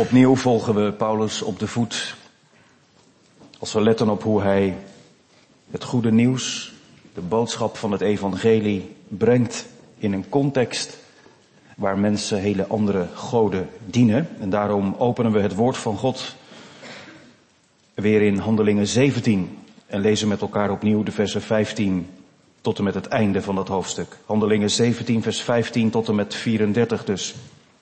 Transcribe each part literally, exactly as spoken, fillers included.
Opnieuw volgen we Paulus op de voet als we letten op hoe hij het goede nieuws, de boodschap van het evangelie, brengt in een context waar mensen hele andere goden dienen. En daarom openen we het woord van God weer in Handelingen zeventien en lezen met elkaar opnieuw de versen vijftien tot en met het einde van dat hoofdstuk. Handelingen zeventien vers vijftien tot en met vierendertig dus.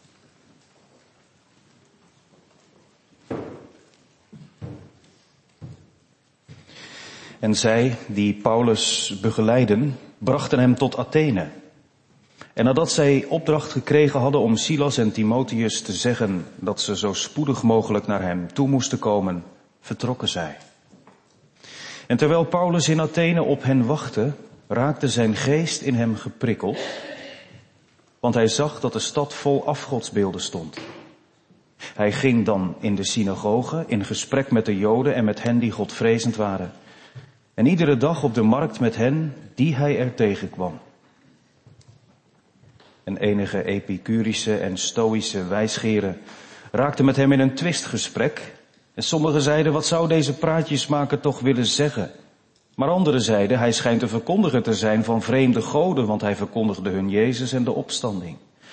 En zij, die Paulus begeleidden, brachten hem tot Athene. En nadat zij opdracht gekregen hadden om Silas en Timotheus te zeggen dat ze zo spoedig mogelijk naar hem toe moesten komen, vertrokken zij. En terwijl Paulus in Athene op hen wachtte, raakte zijn geest in hem geprikkeld, want hij zag dat de stad vol afgodsbeelden stond. Hij ging dan in de synagoge in gesprek met de Joden en met hen die godvrezend waren. En iedere dag op de markt met hen die hij er tegenkwam. En enige epicurische en stoïsche wijsgeren raakten met hem in een twistgesprek. En sommigen zeiden, wat zou deze praatjesmaker toch willen zeggen? Maar anderen zeiden, hij schijnt een verkondiger te zijn van vreemde goden, want hij verkondigde hun Jezus en de opstanding.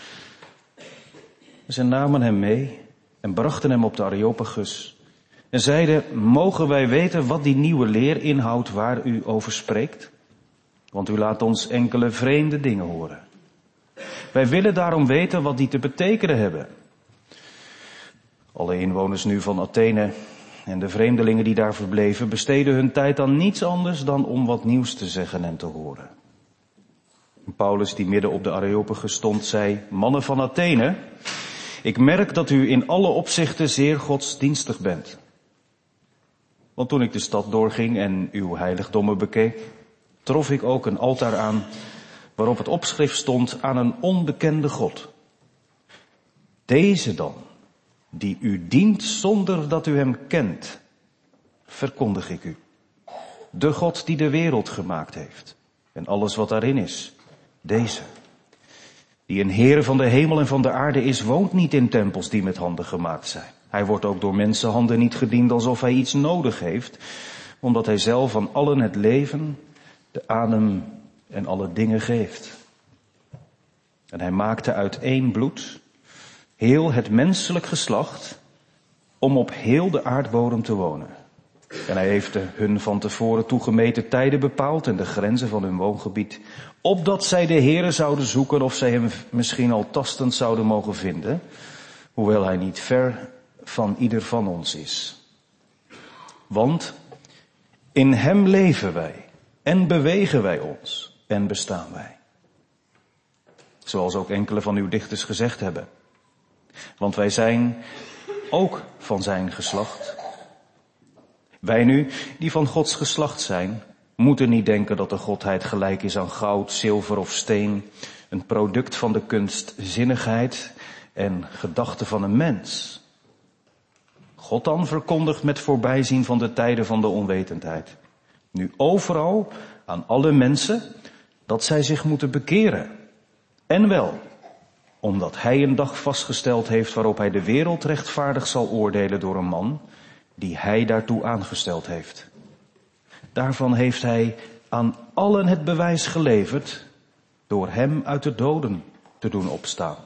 Ze namen hem mee en brachten hem op de Areopagus. En zeiden, mogen wij weten wat die nieuwe leer inhoudt waar u over spreekt? Want u laat ons enkele vreemde dingen horen. Wij willen daarom weten wat die te betekenen hebben. Alle inwoners nu van Athene en de vreemdelingen die daar verbleven besteden hun tijd aan niets anders dan om wat nieuws te zeggen en te horen. En Paulus, die midden op de Areopagus stond, zei, mannen van Athene, ik merk dat u in alle opzichten zeer godsdienstig bent. Want toen ik de stad doorging en uw heiligdommen bekeek, trof ik ook een altaar aan waarop het opschrift stond aan een onbekende God. Deze dan, die u dient zonder dat u hem kent, verkondig ik u. De God die de wereld gemaakt heeft en alles wat daarin is, deze. Die een Heer van de hemel en van de aarde is, woont niet in tempels die met handen gemaakt zijn. Hij wordt ook door mensenhanden niet gediend alsof hij iets nodig heeft, omdat hij zelf aan allen het leven, de adem en alle dingen geeft. En hij maakte uit één bloed heel het menselijk geslacht om op heel de aardbodem te wonen. En hij heeft de hun van tevoren toegemeten tijden bepaald en de grenzen van hun woongebied, opdat zij de Heere zouden zoeken of zij hem misschien al tastend zouden mogen vinden, hoewel hij niet ver van ieder van ons is. Want in hem leven wij en bewegen wij ons en bestaan wij. Zoals ook enkele van uw dichters gezegd hebben. Want wij zijn ook van zijn geslacht. Wij nu, die van Gods geslacht zijn, moeten niet denken dat de godheid gelijk is aan goud, zilver of steen, een product van de kunstzinnigheid en gedachten van een mens. God dan verkondigt met voorbijzien van de tijden van de onwetendheid, nu overal aan alle mensen, dat zij zich moeten bekeren. En wel, omdat hij een dag vastgesteld heeft waarop hij de wereld rechtvaardig zal oordelen door een man die hij daartoe aangesteld heeft. Daarvan heeft hij aan allen het bewijs geleverd door hem uit de doden te doen opstaan.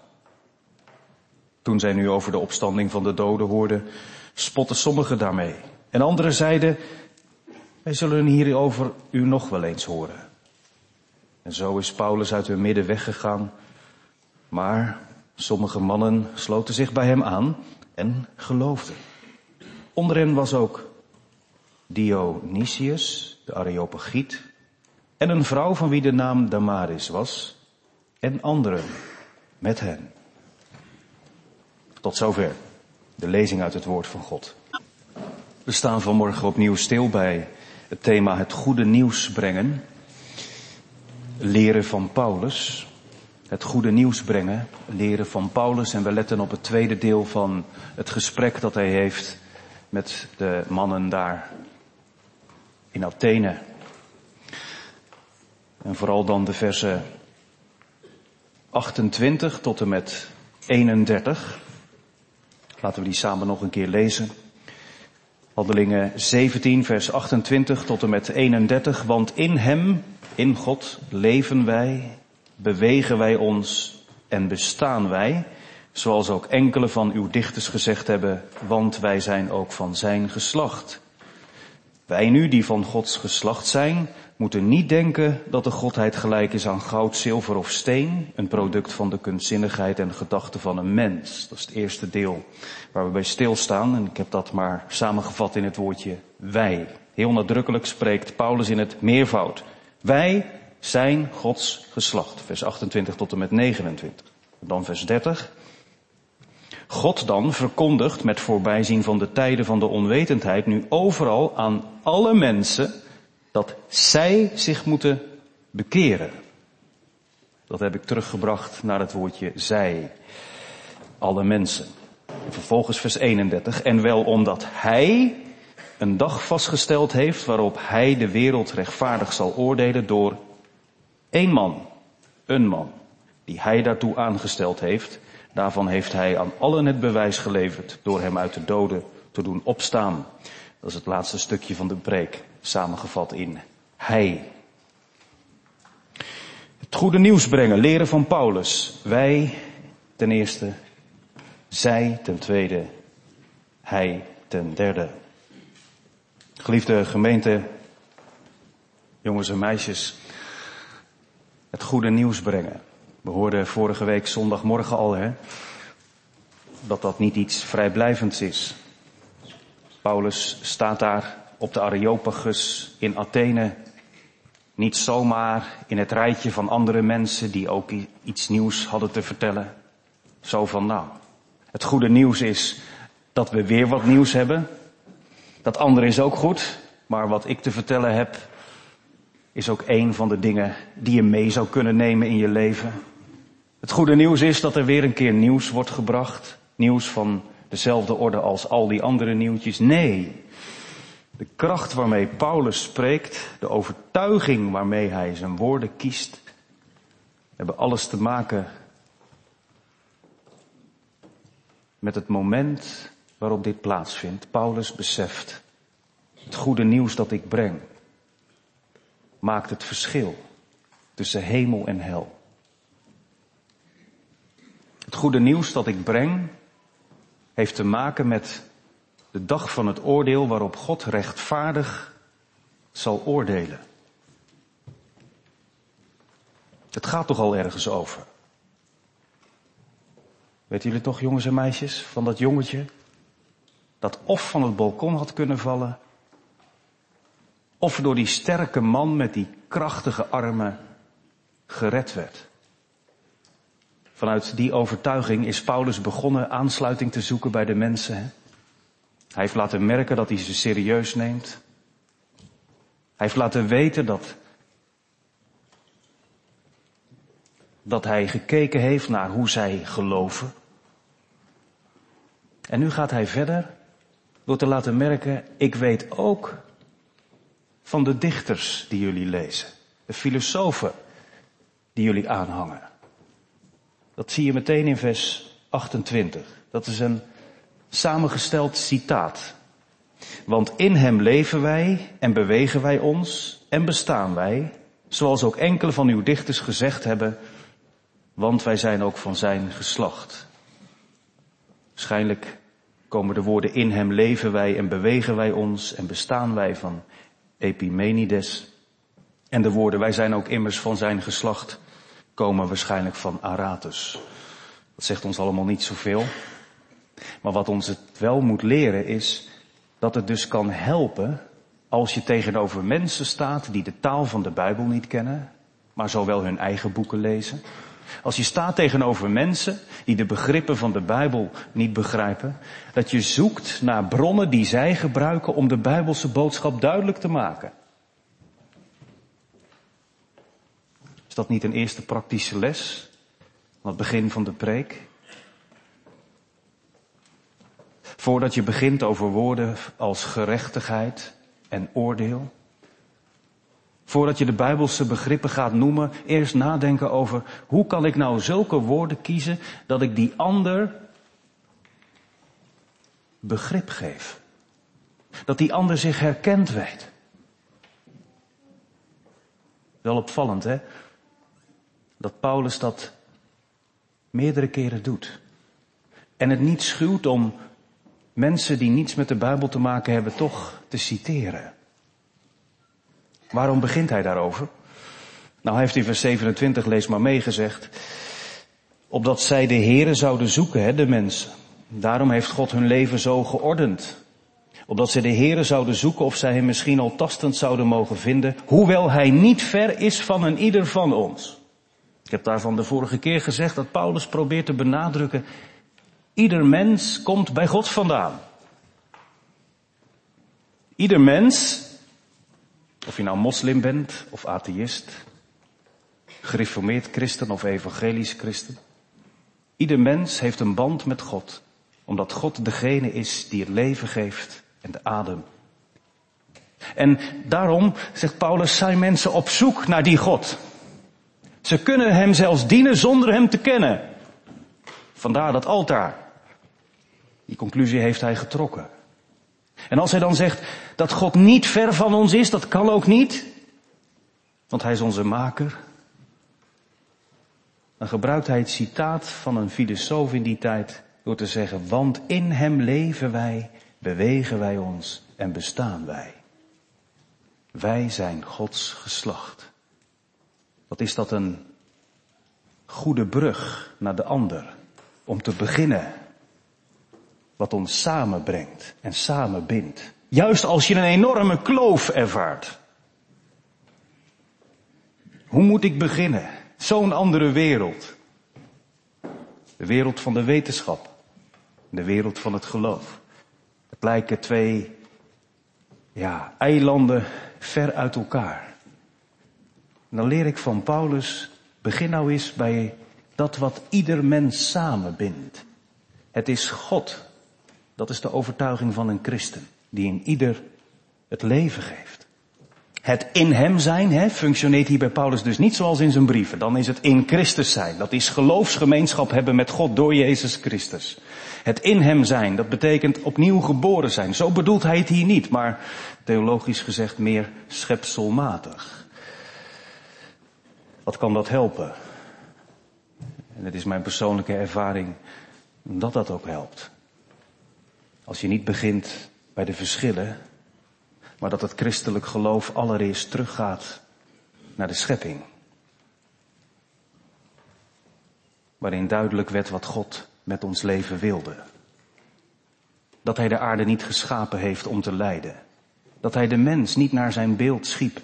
Toen zij nu over de opstanding van de doden hoorden, spotten sommigen daarmee. En anderen zeiden, wij zullen hierover u nog wel eens horen. En zo is Paulus uit hun midden weggegaan. Maar sommige mannen sloten zich bij hem aan en geloofden. Onder hen was ook Dionysius, de Areopagiet, en een vrouw van wie de naam Damaris was, en anderen met hen. Tot zover de lezing uit het woord van God. We staan vanmorgen opnieuw stil bij het thema het goede nieuws brengen. Leren van Paulus. Het goede nieuws brengen, leren van Paulus. En we letten op het tweede deel van het gesprek dat hij heeft met de mannen daar in Athene. En vooral dan de versen achtentwintig tot en met eenendertig. Laten we die samen nog een keer lezen. Handelingen zeventien, vers achtentwintig tot en met eenendertig. Want in hem, in God, leven wij, bewegen wij ons en bestaan wij, zoals ook enkele van uw dichters gezegd hebben, want wij zijn ook van zijn geslacht. Wij nu, die van Gods geslacht zijn, moeten niet denken dat de godheid gelijk is aan goud, zilver of steen, een product van de kunstzinnigheid en gedachten van een mens. Dat is het eerste deel waar we bij stilstaan en ik heb dat maar samengevat in het woordje wij. Heel nadrukkelijk spreekt Paulus in het meervoud. Wij zijn Gods geslacht, vers achtentwintig tot en met negenentwintig. Dan vers dertig. God dan verkondigt met voorbijzien van de tijden van de onwetendheid nu overal aan alle mensen dat zij zich moeten bekeren. Dat heb ik teruggebracht naar het woordje zij. Alle mensen. En vervolgens vers eenendertig. En wel omdat hij een dag vastgesteld heeft waarop hij de wereld rechtvaardig zal oordelen door één man, een man, die hij daartoe aangesteld heeft. Daarvan heeft hij aan allen het bewijs geleverd door hem uit de doden te doen opstaan. Dat is het laatste stukje van de preek, samengevat in hij. Het goede nieuws brengen, leren van Paulus. Wij ten eerste, zij ten tweede, hij ten derde. Geliefde gemeente, jongens en meisjes, het goede nieuws brengen. We hoorden vorige week zondagmorgen al, hè, dat dat niet iets vrijblijvends is. Paulus staat daar op de Areopagus in Athene, niet zomaar in het rijtje van andere mensen die ook iets nieuws hadden te vertellen. Zo van, nou, het goede nieuws is dat we weer wat nieuws hebben. Dat andere is ook goed, maar wat ik te vertellen heb, is ook een van de dingen die je mee zou kunnen nemen in je leven. Het goede nieuws is dat er weer een keer nieuws wordt gebracht. Nieuws van dezelfde orde als al die andere nieuwtjes. Nee, de kracht waarmee Paulus spreekt, de overtuiging waarmee hij zijn woorden kiest, hebben alles te maken met het moment waarop dit plaatsvindt. Paulus beseft, het goede nieuws dat ik breng maakt het verschil tussen hemel en hel. Het goede nieuws dat ik breng heeft te maken met de dag van het oordeel waarop God rechtvaardig zal oordelen. Het gaat toch al ergens over. Weten jullie toch, jongens en meisjes, van dat jongetje dat of van het balkon had kunnen vallen, of door die sterke man met die krachtige armen gered werd. Vanuit die overtuiging is Paulus begonnen aansluiting te zoeken bij de mensen. Hij heeft laten merken dat hij ze serieus neemt. Hij heeft laten weten dat, dat hij gekeken heeft naar hoe zij geloven. En nu gaat hij verder door te laten merken, ik weet ook van de dichters die jullie lezen. De filosofen die jullie aanhangen. Dat zie je meteen in vers achtentwintig. Dat is een samengesteld citaat. Want in hem leven wij en bewegen wij ons en bestaan wij, zoals ook enkele van uw dichters gezegd hebben, want wij zijn ook van zijn geslacht. Waarschijnlijk komen de woorden in hem leven wij en bewegen wij ons en bestaan wij van Epimenides. En de woorden wij zijn ook immers van zijn geslacht komen waarschijnlijk van Aratus. Dat zegt ons allemaal niet zoveel. Maar wat ons het wel moet leren is dat het dus kan helpen als je tegenover mensen staat die de taal van de Bijbel niet kennen, maar zowel hun eigen boeken lezen. Als je staat tegenover mensen die de begrippen van de Bijbel niet begrijpen, dat je zoekt naar bronnen die zij gebruiken om de Bijbelse boodschap duidelijk te maken. Is dat niet een eerste praktische les aan het begin van de preek? Voordat je begint over woorden als gerechtigheid en oordeel. Voordat je de Bijbelse begrippen gaat noemen, eerst nadenken over hoe kan ik nou zulke woorden kiezen dat ik die ander begrip geef. Dat die ander zich herkend weet. Wel opvallend, hè? Dat Paulus dat meerdere keren doet. En het niet schuwt om mensen die niets met de Bijbel te maken hebben toch te citeren. Waarom begint hij daarover? Nou, hij heeft in vers zevenentwintig, lees maar mee, gezegd. Opdat zij de Here zouden zoeken, hè, de mensen. Daarom heeft God hun leven zo geordend. Opdat zij de Here zouden zoeken of zij hem misschien al tastend zouden mogen vinden. Hoewel hij niet ver is van een ieder van ons. Ik heb daarvan de vorige keer gezegd dat Paulus probeert te benadrukken. Ieder mens komt bij God vandaan. Ieder mens, of je nou moslim bent of atheïst, gereformeerd christen of evangelisch christen. Ieder mens heeft een band met God, omdat God degene is die het leven geeft en de adem. En daarom, zegt Paulus, zijn mensen op zoek naar die God. Ze kunnen hem zelfs dienen zonder hem te kennen. Vandaar dat altaar. Die conclusie heeft hij getrokken. En als hij dan zegt dat God niet ver van ons is, dat kan ook niet. Want hij is onze maker. Dan gebruikt hij het citaat van een filosoof in die tijd door te zeggen, want in hem leven wij, bewegen wij ons en bestaan wij. Wij zijn Gods geslacht. Wat is dat een goede brug naar de ander om te beginnen. Wat ons samenbrengt en samenbindt. Juist als je een enorme kloof ervaart. Hoe moet ik beginnen? Zo'n andere wereld. De wereld van de wetenschap. De wereld van het geloof. Het lijken twee, ja, eilanden ver uit elkaar. En dan leer ik van Paulus, begin nou eens bij dat wat ieder mens samenbindt. Het is God. Dat is de overtuiging van een christen, die in ieder het leven geeft. Het in hem zijn, hè, functioneert hier bij Paulus dus niet zoals in zijn brieven. Dan is het in Christus zijn. Dat is geloofsgemeenschap hebben met God door Jezus Christus. Het in hem zijn, dat betekent opnieuw geboren zijn. Zo bedoelt hij het hier niet, maar theologisch gezegd meer schepselmatig. Wat kan dat helpen? En het is mijn persoonlijke ervaring dat dat ook helpt. Als je niet begint bij de verschillen, maar dat het christelijk geloof allereerst teruggaat naar de schepping. Waarin duidelijk werd wat God met ons leven wilde. Dat hij de aarde niet geschapen heeft om te lijden. Dat hij de mens niet naar zijn beeld schiep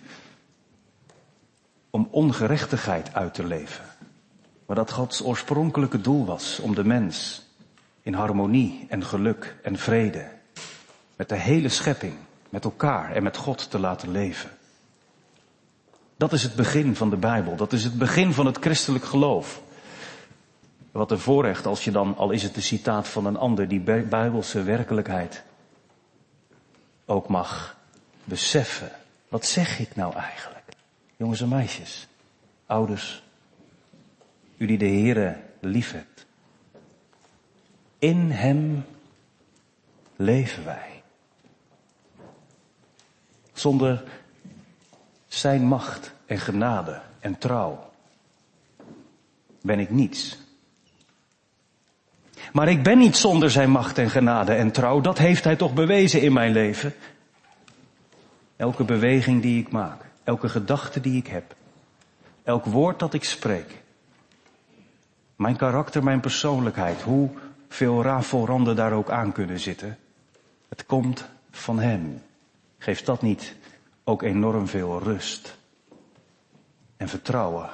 om ongerechtigheid uit te leven. Maar dat Gods oorspronkelijke doel was om de mens in harmonie en geluk en vrede met de hele schepping, met elkaar en met God te laten leven. Dat is het begin van de Bijbel. Dat is het begin van het christelijk geloof. Wat een voorrecht als je dan, al is het een citaat van een ander, die bijbelse werkelijkheid ook mag beseffen. Wat zeg ik nou eigenlijk? Jongens en meisjes, ouders, u die de Heere liefhebt. In hem leven wij. Zonder zijn macht en genade en trouw ben ik niets. Maar ik ben niet zonder zijn macht en genade en trouw. Dat heeft hij toch bewezen in mijn leven. Elke beweging die ik maak. Elke gedachte die ik heb. Elk woord dat ik spreek. Mijn karakter, mijn persoonlijkheid. Hoeveel rafelranden daar ook aan kunnen zitten. Het komt van hem. Geeft dat niet ook enorm veel rust en vertrouwen?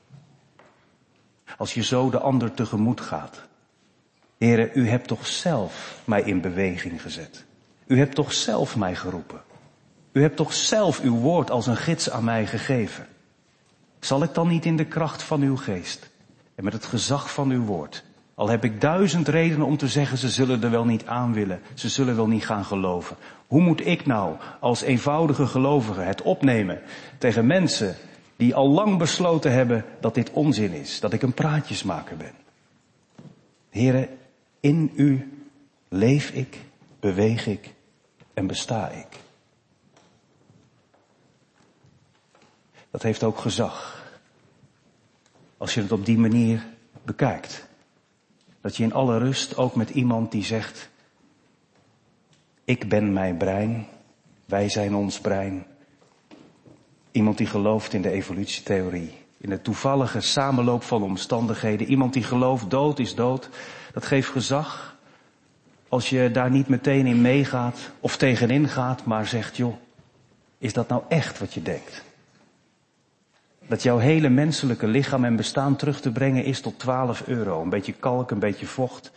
Als je zo de ander tegemoet gaat. Heere, u hebt toch zelf mij in beweging gezet. U hebt toch zelf mij geroepen. U hebt toch zelf uw woord als een gids aan mij gegeven. Zal ik dan niet in de kracht van uw geest en met het gezag van uw woord, al heb ik duizend redenen om te zeggen, ze zullen er wel niet aan willen, ze zullen wel niet gaan geloven. Hoe moet ik nou als eenvoudige gelovige het opnemen tegen mensen die al lang besloten hebben dat dit onzin is, dat ik een praatjesmaker ben? Heere, in u leef ik beweeg ik en besta ik. Dat heeft ook gezag. Als je het op die manier bekijkt. Dat je in alle rust ook met iemand die zegt, ik ben mijn brein, wij zijn ons brein. Iemand die gelooft in de evolutietheorie. In de toevallige samenloop van omstandigheden. Iemand die gelooft, dood is dood. Dat geeft gezag. Als je daar niet meteen in meegaat of tegenin gaat, maar zegt, joh, is dat nou echt wat je denkt? Dat jouw hele menselijke lichaam en bestaan terug te brengen is tot twaalf euro. Een beetje kalk, een beetje vocht.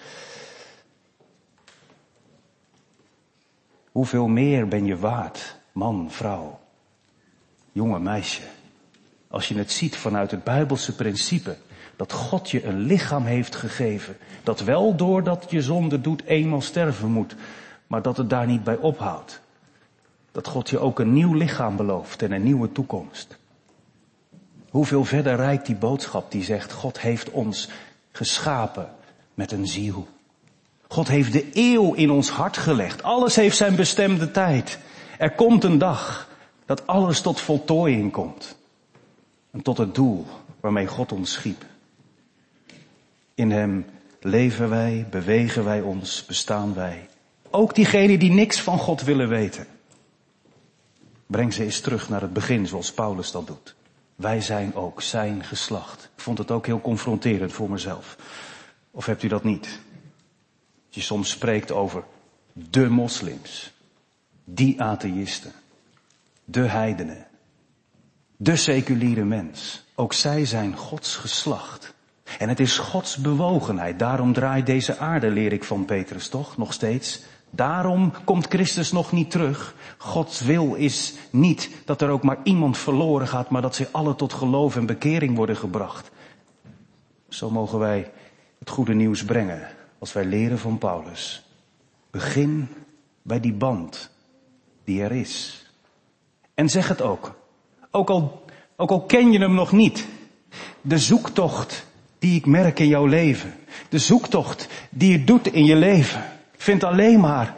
Hoeveel meer ben je waard, man, vrouw, jonge meisje? Als je het ziet vanuit het Bijbelse principe, dat God je een lichaam heeft gegeven, dat wel doordat je zonde doet eenmaal sterven moet, maar dat het daar niet bij ophoudt. Dat God je ook een nieuw lichaam belooft en een nieuwe toekomst. Hoeveel verder reikt die boodschap die zegt, God heeft ons geschapen met een ziel. God heeft de eeuw in ons hart gelegd. Alles heeft zijn bestemde tijd. Er komt een dag dat alles tot voltooiing komt. En tot het doel waarmee God ons schiep. In hem leven wij, bewegen wij ons, bestaan wij. Ook diegenen die niks van God willen weten. Breng ze eens terug naar het begin zoals Paulus dat doet. Wij zijn ook zijn geslacht. Ik vond het ook heel confronterend voor mezelf. Of hebt u dat niet? Dat je soms spreekt over de moslims, die atheïsten, de heidenen, de seculiere mens. Ook zij zijn Gods geslacht. En het is Gods bewogenheid. Daarom draait deze aarde, leer ik van Petrus toch, nog steeds. Daarom komt Christus nog niet terug. Gods wil is niet dat er ook maar iemand verloren gaat, maar dat ze alle tot geloof en bekering worden gebracht. Zo mogen wij het goede nieuws brengen als wij leren van Paulus. Begin bij die band die er is. En zeg het ook. Ook al, ook al ken je hem nog niet. De zoektocht die ik merk in jouw leven. De zoektocht die je doet in je leven. Vindt alleen maar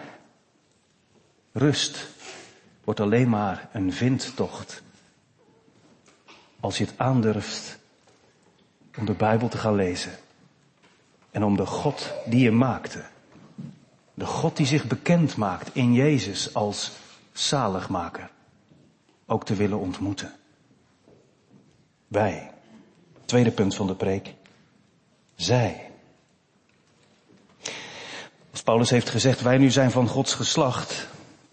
rust. Wordt alleen maar een vindtocht. Als je het aandurft om de Bijbel te gaan lezen. En om de God die je maakte. De God die zich bekend maakt in Jezus als zaligmaker. Ook te willen ontmoeten. Wij. Tweede punt van de preek. Zij. Als Paulus heeft gezegd, wij nu zijn van Gods geslacht.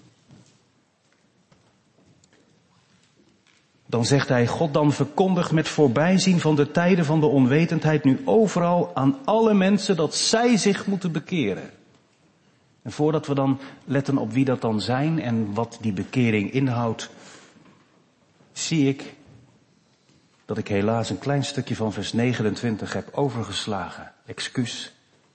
Dan zegt hij, God dan verkondigt met voorbijzien van de tijden van de onwetendheid nu overal aan alle mensen dat zij zich moeten bekeren. En voordat we dan letten op wie dat dan zijn en wat die bekering inhoudt, zie ik dat ik helaas een klein stukje van vers negenentwintig heb overgeslagen. Excuus.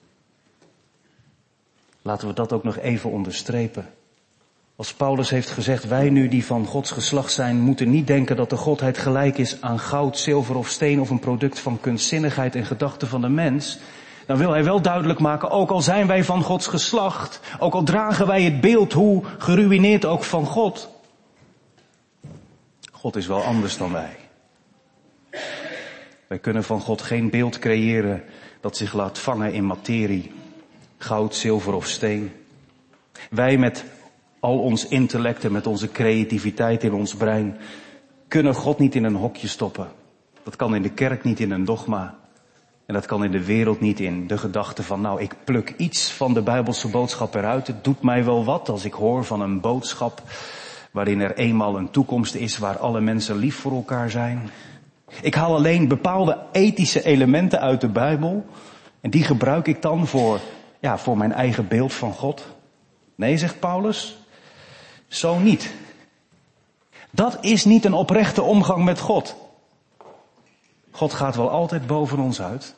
Laten we dat ook nog even onderstrepen. Als Paulus heeft gezegd, wij nu die van Gods geslacht zijn, moeten niet denken dat de Godheid gelijk is aan goud, zilver of steen of een product van kunstzinnigheid en gedachten van de mens. Dan wil hij wel duidelijk maken, ook al zijn wij van Gods geslacht, ook al dragen wij het beeld, hoe geruïneerd ook van God. God is wel anders dan wij. Wij kunnen van God geen beeld creëren dat zich laat vangen in materie, goud, zilver of steen. Wij met al ons intellect en met onze creativiteit in ons brein kunnen God niet in een hokje stoppen. Dat kan in de kerk niet in een dogma. En dat kan in de wereld niet in de gedachte van, nou, ik pluk iets van de Bijbelse boodschap eruit. Het doet mij wel wat als ik hoor van een boodschap waarin er eenmaal een toekomst is waar alle mensen lief voor elkaar zijn. Ik haal alleen bepaalde ethische elementen uit de Bijbel en die gebruik ik dan voor, ja, voor mijn eigen beeld van God. Nee, zegt Paulus, zo niet. Dat is niet een oprechte omgang met God. God gaat wel altijd boven ons uit.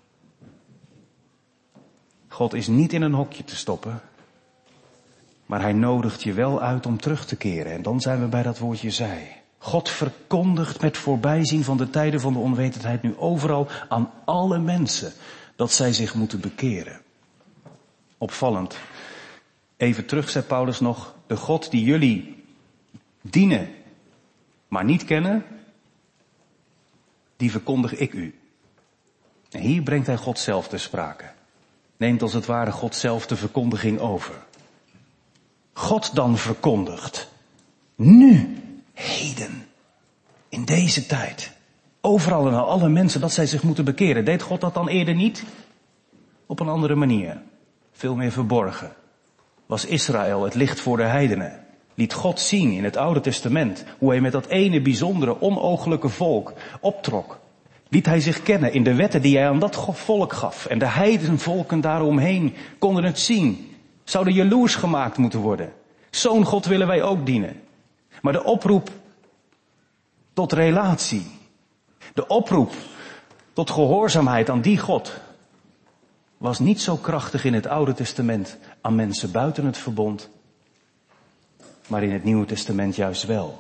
God is niet in een hokje te stoppen. Maar hij nodigt je wel uit om terug te keren. En dan zijn we bij dat woordje zij. God verkondigt met voorbijzien van de tijden van de onwetendheid nu overal aan alle mensen dat zij zich moeten bekeren. Opvallend. Even terug, zei Paulus nog, de God die jullie dienen, maar niet kennen, die verkondig ik u. En hier brengt hij God zelf ter sprake. Neemt als het ware God zelf de verkondiging over. God dan verkondigt, nu, heden, in deze tijd, overal en aan alle mensen dat zij zich moeten bekeren. Deed God dat dan eerder niet? Op een andere manier, veel meer verborgen. Was Israël het licht voor de heidenen? Liet God zien in het Oude Testament hoe hij met dat ene bijzondere, onooglijke volk optrok. Liet hij zich kennen in de wetten die hij aan dat volk gaf. En de heidenvolken daaromheen konden het zien. Zouden jaloers gemaakt moeten worden. Zo'n God willen wij ook dienen. Maar de oproep tot relatie. De oproep tot gehoorzaamheid aan die God was niet zo krachtig in het Oude Testament aan mensen buiten het verbond, maar in het Nieuwe Testament juist wel.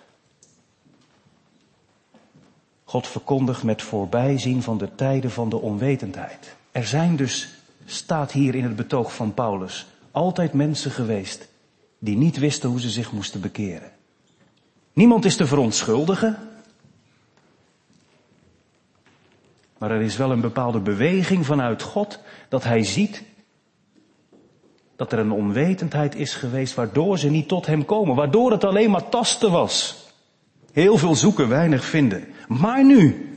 God verkondigt met voorbijzien van de tijden van de onwetendheid. Er zijn dus, staat hier in het betoog van Paulus, altijd mensen geweest die niet wisten hoe ze zich moesten bekeren. Niemand is te verontschuldigen, maar er is wel een bepaalde beweging vanuit God dat hij ziet dat er een onwetendheid is geweest waardoor ze niet tot hem komen. Waardoor het alleen maar tasten was. Heel veel zoeken, weinig vinden. Maar nu,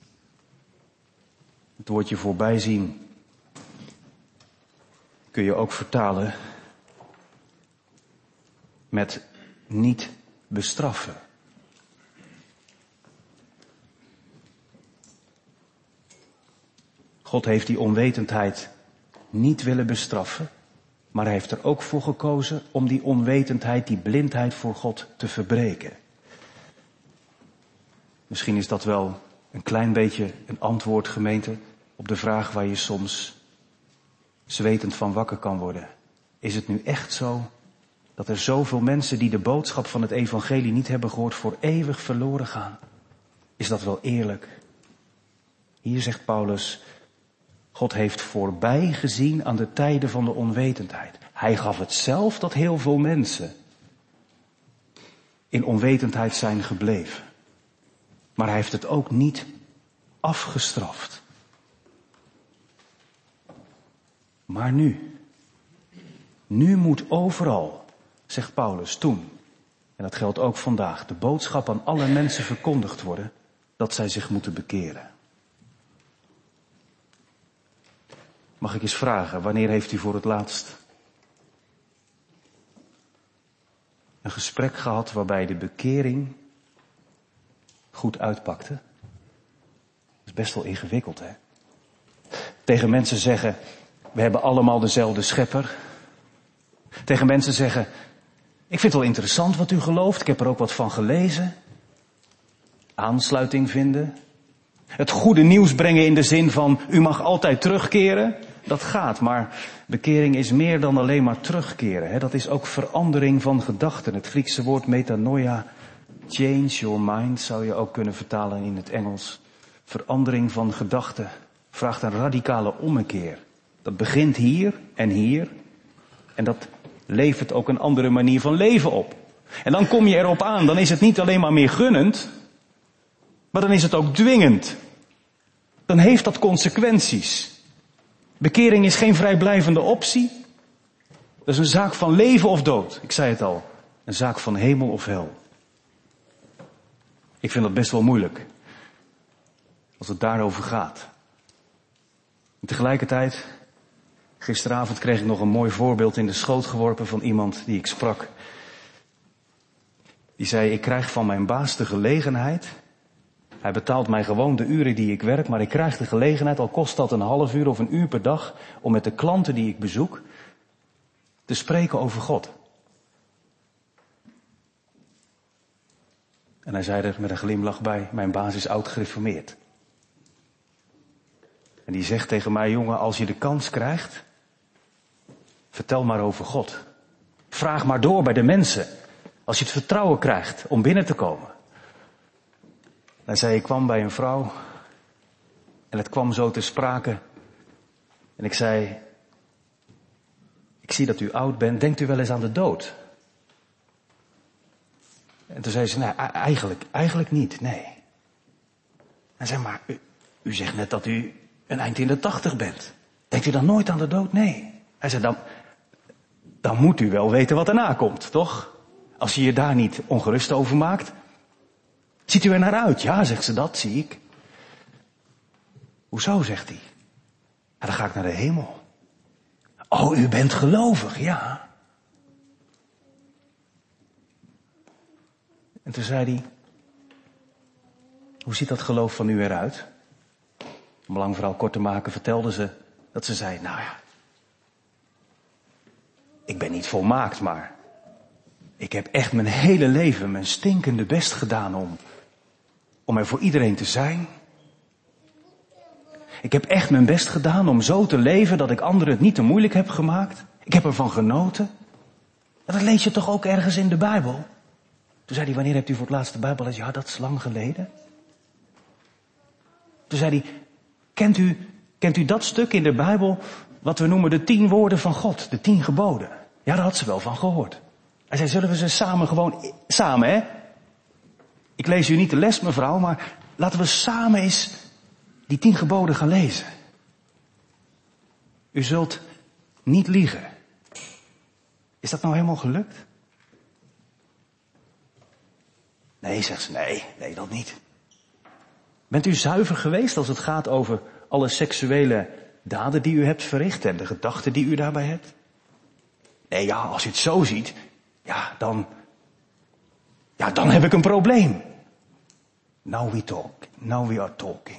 het woordje voorbijzien kun je ook vertalen met niet bestraffen. God heeft die onwetendheid niet willen bestraffen, maar hij heeft er ook voor gekozen om die onwetendheid, die blindheid voor God te verbreken. Misschien is dat wel een klein beetje een antwoord, gemeente, op de vraag waar je soms zwetend van wakker kan worden. Is het nu echt zo dat er zoveel mensen die de boodschap van het evangelie niet hebben gehoord voor eeuwig verloren gaan? Is dat wel eerlijk? Hier zegt Paulus, God heeft voorbij gezien aan de tijden van de onwetendheid. Hij gaf het zelf dat heel veel mensen in onwetendheid zijn gebleven. Maar hij heeft het ook niet afgestraft. Maar nu, nu moet overal, zegt Paulus toen, en dat geldt ook vandaag, de boodschap aan alle mensen verkondigd worden dat zij zich moeten bekeren. Mag ik eens vragen, wanneer heeft u voor het laatst een gesprek gehad waarbij de bekering goed uitpakte? Dat is best wel ingewikkeld, hè? Tegen mensen zeggen, we hebben allemaal dezelfde schepper. Tegen mensen zeggen, ik vind het wel interessant wat u gelooft, ik heb er ook wat van gelezen. Aansluiting vinden. Het goede nieuws brengen in de zin van, u mag altijd terugkeren. Dat gaat, maar bekering is meer dan alleen maar terugkeren. Hè? Dat is ook verandering van gedachten. Het Griekse woord metanoia, change your mind, zou je ook kunnen vertalen in het Engels. Verandering van gedachten vraagt een radicale ommekeer. Dat begint hier en hier. En dat levert ook een andere manier van leven op. En dan kom je erop aan, dan is het niet alleen maar meer gunnend, maar dan is het ook dwingend. Dan heeft dat consequenties. Bekering is geen vrijblijvende optie. Dat is een zaak van leven of dood. Ik zei het al. Een zaak van hemel of hel. Ik vind dat best wel moeilijk. Als het daarover gaat. En tegelijkertijd, gisteravond kreeg ik nog een mooi voorbeeld in de schoot geworpen van iemand die ik sprak. Die zei, ik krijg van mijn baas de gelegenheid. Hij betaalt mij gewoon de uren die ik werk, maar ik krijg de gelegenheid, al kost dat een half uur of een uur per dag, om met de klanten die ik bezoek te spreken over God. En hij zei er met een glimlach bij, mijn baas is oud gereformeerd. En die zegt tegen mij, jongen, als je de kans krijgt, vertel maar over God. Vraag maar door bij de mensen, als je het vertrouwen krijgt om binnen te komen. Hij zei, ik kwam bij een vrouw en het kwam zo ter sprake. En ik zei, ik zie dat u oud bent, denkt u wel eens aan de dood? En toen zei ze, nee, eigenlijk, eigenlijk niet, nee. En zei, maar u, u zegt net dat u een eind in de tachtig bent. Denkt u dan nooit aan de dood? Nee. Hij zei, dan, dan moet u wel weten wat erna komt, toch? Als je je daar niet ongerust over maakt. Ziet u er naar uit? Ja, zegt ze, dat zie ik. Hoezo, zegt hij. Ja, dan ga ik naar de hemel. Oh, u bent gelovig, ja. En toen zei hij, hoe ziet dat geloof van u eruit? Om lang verhaal kort te maken vertelde ze dat ze zei, nou ja, ik ben niet volmaakt, maar ik heb echt mijn hele leven mijn stinkende best gedaan om, om er voor iedereen te zijn. Ik heb echt mijn best gedaan om zo te leven dat ik anderen het niet te moeilijk heb gemaakt. Ik heb ervan genoten. En dat lees je toch ook ergens in de Bijbel? Toen zei hij, wanneer hebt u voor het laatst de Bijbel gelezen? Ja, dat is lang geleden. Toen zei hij, kent u, kent u dat stuk in de Bijbel wat we noemen de tien woorden van God, de tien geboden? Ja, daar had ze wel van gehoord. Hij zei, zullen we ze samen gewoon, samen hè? Ik lees u niet de les mevrouw, maar laten we samen eens die tien geboden gaan lezen. U zult niet liegen. Is dat nou helemaal gelukt? Nee, zegt ze, nee, nee dat niet. Bent u zuiver geweest als het gaat over alle seksuele daden die u hebt verricht en de gedachten die u daarbij hebt? Nee, ja, als je het zo ziet, ja, dan, ja, dan heb ik een probleem. Now we talk, now we are talking.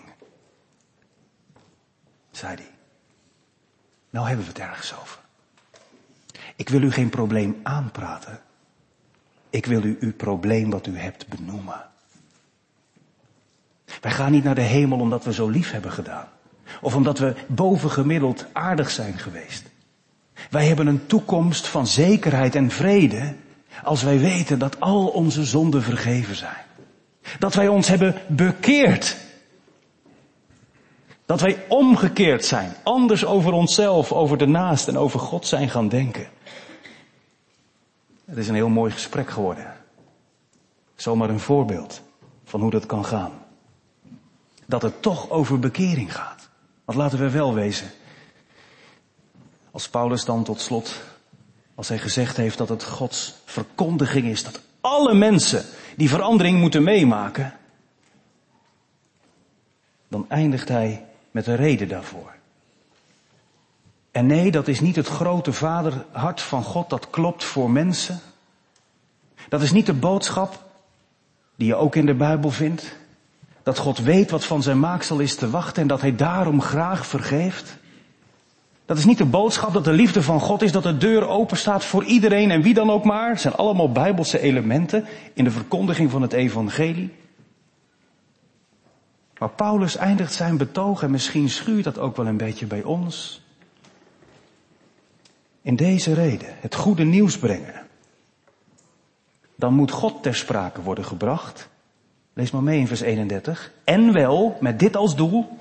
Zei hij. Nou hebben we het ergens over. Ik wil u geen probleem aanpraten. Ik wil u uw probleem wat u hebt benoemen. Wij gaan niet naar de hemel omdat we zo lief hebben gedaan. Of omdat we bovengemiddeld aardig zijn geweest. Wij hebben een toekomst van zekerheid en vrede als wij weten dat al onze zonden vergeven zijn. Dat wij ons hebben bekeerd. Dat wij omgekeerd zijn. Anders over onszelf, over de naast en over God zijn gaan denken. Het is een heel mooi gesprek geworden. Zomaar een voorbeeld van hoe dat kan gaan. Dat het toch over bekering gaat. Want laten we wel wezen. Als Paulus dan tot slot, als hij gezegd heeft dat het Gods verkondiging is, dat alle mensen die verandering moeten meemaken, dan eindigt hij met een reden daarvoor. En nee, dat is niet het grote vaderhart van God dat klopt voor mensen. Dat is niet de boodschap die je ook in de Bijbel vindt. Dat God weet wat van zijn maaksel is te wachten en dat hij daarom graag vergeeft. Dat is niet de boodschap dat de liefde van God is, dat de deur open staat voor iedereen en wie dan ook maar. Het zijn allemaal Bijbelse elementen in de verkondiging van het evangelie. Maar Paulus eindigt zijn betoog, en misschien schuurt dat ook wel een beetje bij ons, in deze reden, het goede nieuws brengen. Dan moet God ter sprake worden gebracht. Lees maar mee in vers eenendertig. En wel, met dit als doel.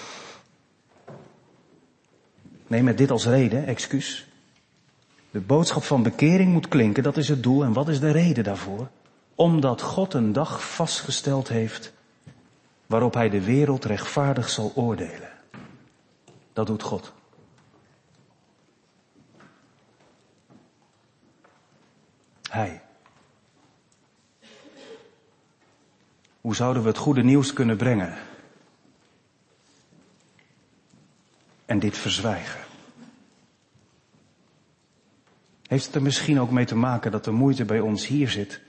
Nee, met dit als reden, excuus. De boodschap van bekering moet klinken, dat is het doel. En wat is de reden daarvoor? Omdat God een dag vastgesteld heeft waarop hij de wereld rechtvaardig zal oordelen. Dat doet God. Hij. Hoe zouden we het goede nieuws kunnen brengen? En dit verzwijgen. Heeft het er misschien ook mee te maken dat de moeite bij ons hier zit?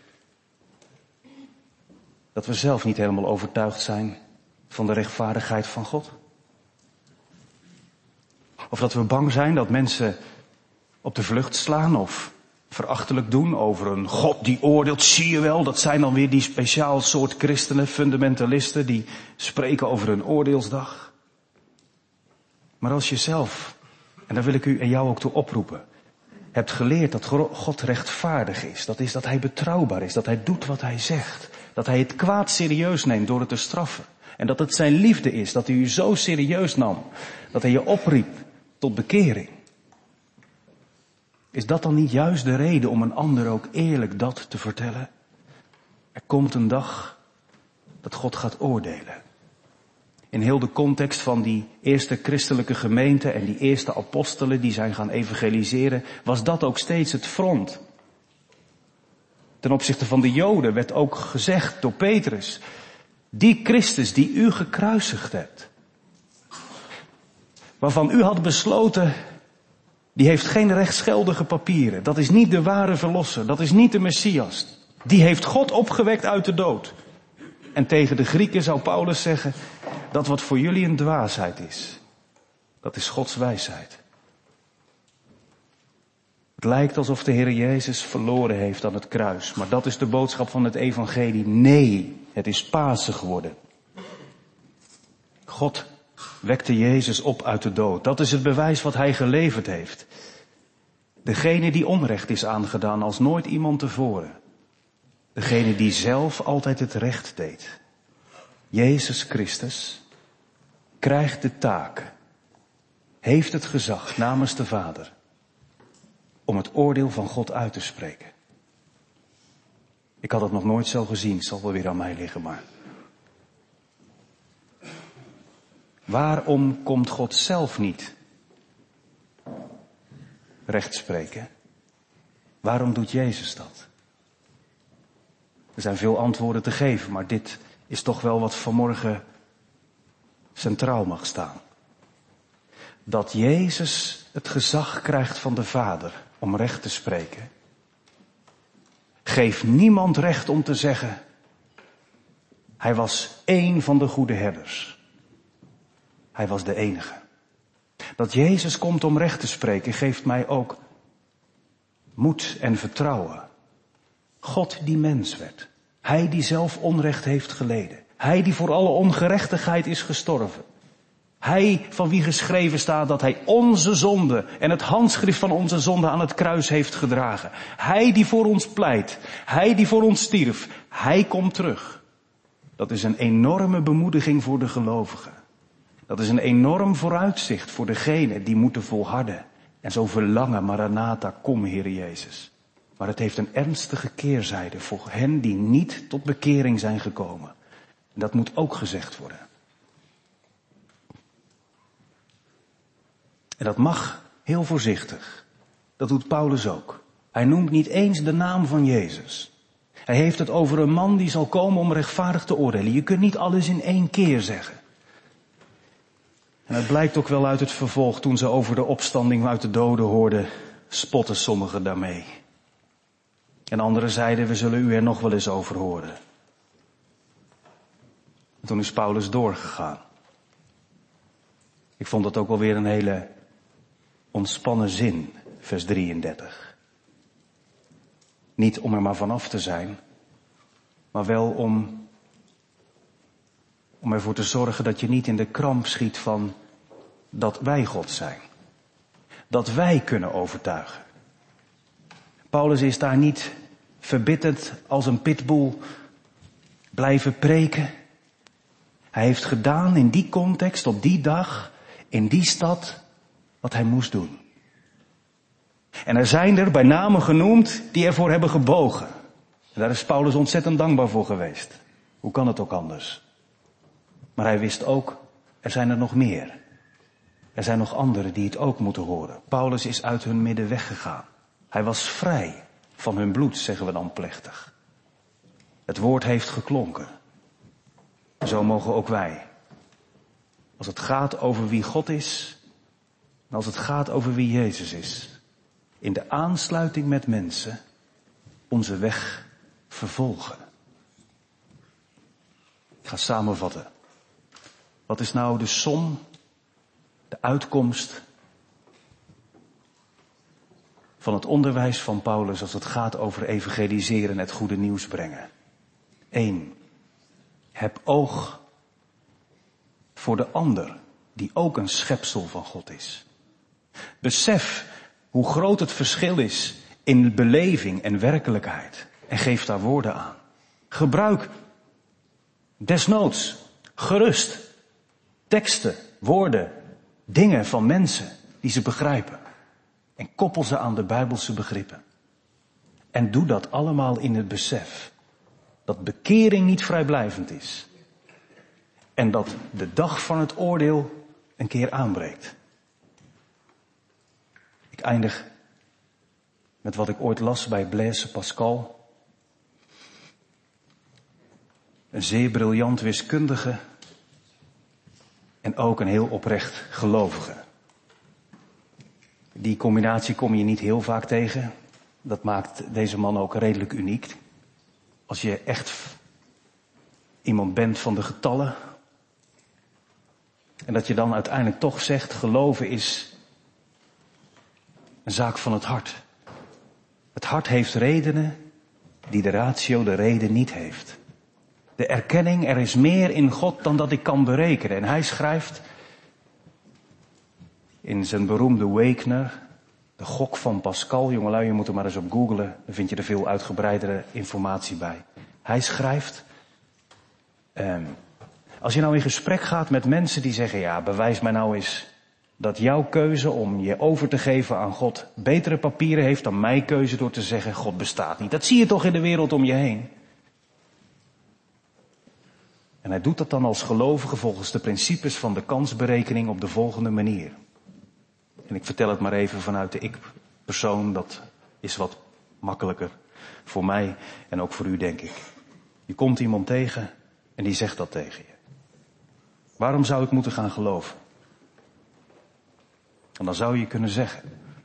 Dat we zelf niet helemaal overtuigd zijn van de rechtvaardigheid van God? Of dat we bang zijn dat mensen op de vlucht slaan of verachtelijk doen over een God die oordeelt? Zie je wel, dat zijn dan weer die speciaal soort christenen, fundamentalisten, die spreken over een oordeelsdag. Maar als je zelf, en daar wil ik u en jou ook toe oproepen, hebt geleerd dat God rechtvaardig is, dat is dat hij betrouwbaar is, dat hij doet wat hij zegt, dat hij het kwaad serieus neemt door het te straffen, en dat het zijn liefde is, dat hij u zo serieus nam, dat hij je opriep tot bekering. Is dat dan niet juist de reden om een ander ook eerlijk dat te vertellen? Er komt een dag dat God gaat oordelen. In heel de context van die eerste christelijke gemeente en die eerste apostelen die zijn gaan evangeliseren, was dat ook steeds het front. Ten opzichte van de Joden werd ook gezegd door Petrus, die Christus die u gekruisigd hebt, waarvan u had besloten, die heeft geen rechtsgeldige papieren. Dat is niet de ware verlosser, dat is niet de Messias. Die heeft God opgewekt uit de dood. En tegen de Grieken zou Paulus zeggen, dat wat voor jullie een dwaasheid is, dat is Gods wijsheid. Het lijkt alsof de Heer Jezus verloren heeft aan het kruis, maar dat is de boodschap van het evangelie. Nee, het is Pasen geworden. God wekte Jezus op uit de dood. Dat is het bewijs wat hij geleverd heeft. Degene die onrecht is aangedaan als nooit iemand tevoren. Degene die zelf altijd het recht deed. Jezus Christus krijgt de taak, heeft het gezag namens de Vader, om het oordeel van God uit te spreken. Ik had het nog nooit zo gezien, het zal wel weer aan mij liggen, maar. Waarom komt God zelf niet recht spreken? Waarom doet Jezus dat? Er zijn veel antwoorden te geven, maar dit is toch wel wat vanmorgen centraal mag staan. Dat Jezus het gezag krijgt van de Vader om recht te spreken, geeft niemand recht om te zeggen, hij was één van de goede herders. Hij was de enige. Dat Jezus komt om recht te spreken, geeft mij ook moed en vertrouwen. God die mens werd. Hij die zelf onrecht heeft geleden. Hij die voor alle ongerechtigheid is gestorven. Hij van wie geschreven staat dat hij onze zonde en het handschrift van onze zonde aan het kruis heeft gedragen. Hij die voor ons pleit. Hij die voor ons stierf. Hij komt terug. Dat is een enorme bemoediging voor de gelovigen. Dat is een enorm vooruitzicht voor degenen die moeten volharden. En zo verlangen, Maranatha, kom Heere Jezus. Maar het heeft een ernstige keerzijde voor hen die niet tot bekering zijn gekomen. En dat moet ook gezegd worden. En dat mag heel voorzichtig. Dat doet Paulus ook. Hij noemt niet eens de naam van Jezus. Hij heeft het over een man die zal komen om rechtvaardig te oordelen. Je kunt niet alles in één keer zeggen. En het blijkt ook wel uit het vervolg, toen ze over de opstanding uit de doden hoorden, spotten sommigen daarmee. En anderen zeiden, we zullen u er nog wel eens over horen. En toen is Paulus doorgegaan. Ik vond dat ook wel weer een hele ontspannen zin, vers drieëndertig. Niet om er maar vanaf te zijn, maar wel om, om ervoor te zorgen dat je niet in de kramp schiet van dat wij God zijn. Dat wij kunnen overtuigen. Paulus is daar niet verbitterd als een pitbull blijven preken. Hij heeft gedaan in die context, op die dag, in die stad, wat hij moest doen. En er zijn er bij name genoemd die ervoor hebben gebogen. En daar is Paulus ontzettend dankbaar voor geweest. Hoe kan het ook anders? Maar hij wist ook, er zijn er nog meer. Er zijn nog anderen die het ook moeten horen. Paulus is uit hun midden weggegaan. Hij was vrij van hun bloed, zeggen we dan plechtig. Het woord heeft geklonken. Zo mogen ook wij. Als het gaat over wie God is, en als het gaat over wie Jezus is, in de aansluiting met mensen onze weg vervolgen. Ik ga samenvatten. Wat is nou de som, de uitkomst van het onderwijs van Paulus als het gaat over evangeliseren en het goede nieuws brengen? Eén. Heb oog voor de ander, die ook een schepsel van God is. Besef hoe groot het verschil is in beleving en werkelijkheid. En geef daar woorden aan. Gebruik desnoods, gerust, teksten, woorden, dingen van mensen die ze begrijpen. En koppel ze aan de Bijbelse begrippen. En doe dat allemaal in het besef dat bekering niet vrijblijvend is. En dat de dag van het oordeel een keer aanbreekt. Ik eindig met wat ik ooit las bij Blaise Pascal. Een zeer briljant wiskundige en ook een heel oprecht gelovige. Die combinatie kom je niet heel vaak tegen. Dat maakt deze man ook redelijk uniek. Als je echt iemand bent van de getallen. En dat je dan uiteindelijk toch zegt, geloven is een zaak van het hart. Het hart heeft redenen die de ratio, de reden, niet heeft. De erkenning, er is meer in God dan dat ik kan berekenen. En hij schrijft in zijn beroemde Wakener, de gok van Pascal. Jongelui, je moet er maar eens op googlen. Dan vind je er veel uitgebreidere informatie bij. Hij schrijft, um, als je nou in gesprek gaat met mensen die zeggen, ja, bewijs mij nou eens dat jouw keuze om je over te geven aan God betere papieren heeft dan mijn keuze door te zeggen, God bestaat niet. Dat zie je toch in de wereld om je heen. En hij doet dat dan als gelovige volgens de principes van de kansberekening op de volgende manier. En ik vertel het maar even vanuit de ik-persoon, dat is wat makkelijker voor mij en ook voor u, denk ik. Je komt iemand tegen en die zegt dat tegen je. Waarom zou ik moeten gaan geloven? En dan zou je kunnen zeggen,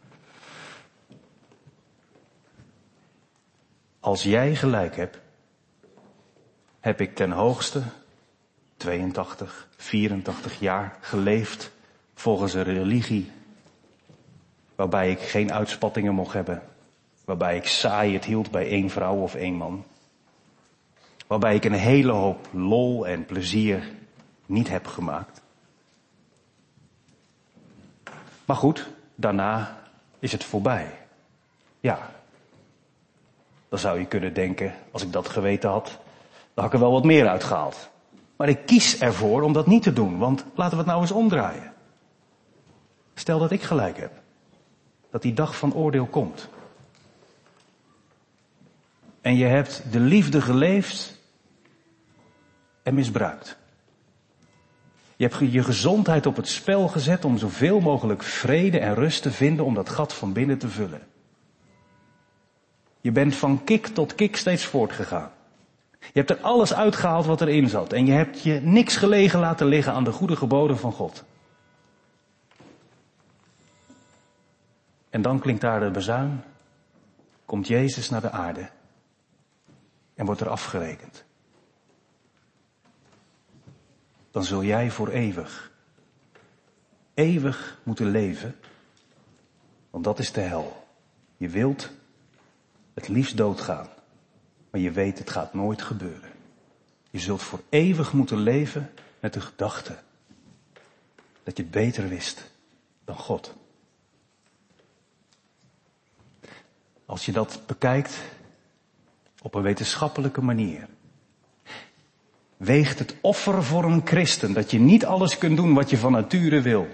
als jij gelijk hebt, heb ik ten hoogste tweeëntachtig, vierentachtig jaar geleefd volgens een religie waarbij ik geen uitspattingen mocht hebben, waarbij ik saai het hield bij één vrouw of één man, waarbij ik een hele hoop lol en plezier niet heb gemaakt. Maar goed, daarna is het voorbij. Ja, dan zou je kunnen denken, als ik dat geweten had, dan had ik er wel wat meer uitgehaald. Maar ik kies ervoor om dat niet te doen, want laten we het nou eens omdraaien. Stel dat ik gelijk heb. Dat die dag van oordeel komt. En je hebt de liefde geleefd en misbruikt. Je hebt je gezondheid op het spel gezet om zoveel mogelijk vrede en rust te vinden om dat gat van binnen te vullen. Je bent van kik tot kik steeds voortgegaan. Je hebt er alles uitgehaald wat erin zat. En je hebt je niks gelegen laten liggen aan de goede geboden van God. En dan klinkt daar de bazuin. Komt Jezus naar de aarde. En wordt er afgerekend. Dan zul jij voor eeuwig, eeuwig moeten leven. Want dat is de hel. Je wilt het liefst doodgaan. Maar je weet, het gaat nooit gebeuren. Je zult voor eeuwig moeten leven met de gedachte dat je het beter wist dan God. Als je dat bekijkt op een wetenschappelijke manier, weegt het offer voor een christen, dat je niet alles kunt doen wat je van nature wil,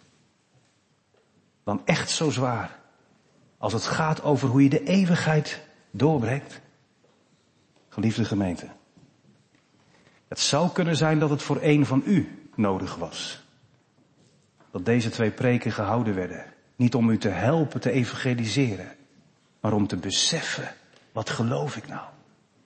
dan echt zo zwaar als het gaat over hoe je de eeuwigheid doorbrengt? Geliefde gemeente, het zou kunnen zijn dat het voor een van u nodig was. Dat deze twee preken gehouden werden. Niet om u te helpen te evangeliseren, maar om te beseffen, wat geloof ik nou?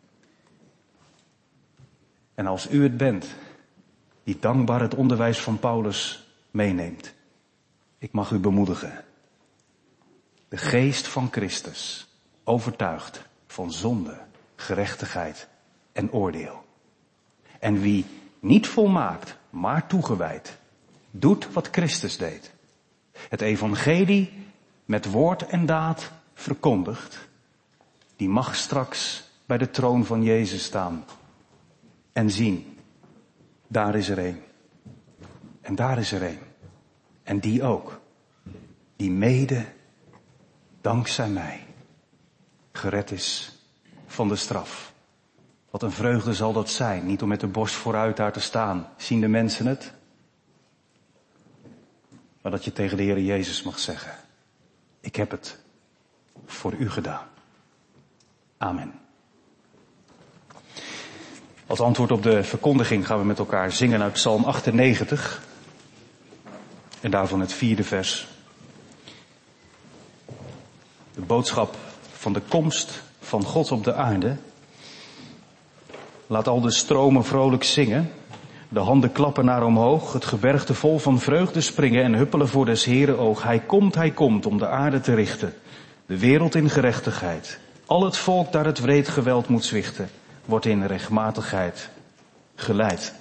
En als u het bent, die dankbaar het onderwijs van Paulus meeneemt, ik mag u bemoedigen. De geest van Christus overtuigt van zonde, gerechtigheid en oordeel. En wie niet volmaakt, maar toegewijd, doet wat Christus deed. Het evangelie met woord en daad verkondigt, die mag straks bij de troon van Jezus staan en zien, daar is er een. En daar is er een. En die ook. Die mede, dankzij mij, gered is van de straf. Wat een vreugde zal dat zijn, niet om met de borst vooruit daar te staan. Zien de mensen het? Maar dat je tegen de Heer Jezus mag zeggen, ik heb het voor u gedaan. Amen. Als antwoord op de verkondiging gaan we met elkaar zingen uit Psalm achtennegentig. En daarvan het vierde vers. De boodschap van de komst van God op de aarde. Laat al de stromen vrolijk zingen. De handen klappen naar omhoog. Het gebergte vol van vreugde springen en huppelen voor des Heeren oog. Hij komt, hij komt om de aarde te richten. De wereld in gerechtigheid. Al het volk daar het wreed geweld moet zwichten, wordt in rechtmatigheid geleid.